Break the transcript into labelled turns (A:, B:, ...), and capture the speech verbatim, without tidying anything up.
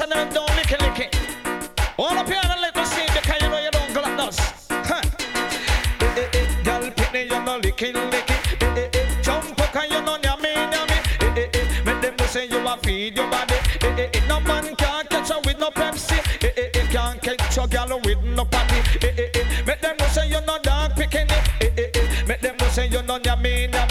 A: say them don't lick it, lick it. All up here and let me see because you know you don't glut us. Huh. Eh, eh, eh, girl, pick me, you know licking, licking. Eh, eh, eh, jump up and you know yummy, yummy. Eh, eh, eh, make them know say you a feed your body. Eh, eh, eh, no man can't catch you with no Pepsi. Eh, eh, eh, can't catch you girl with no patty. Eh, eh, eh, make them know say you no dog picking it. Eh, eh, eh, make them know say you know yummy, yummy.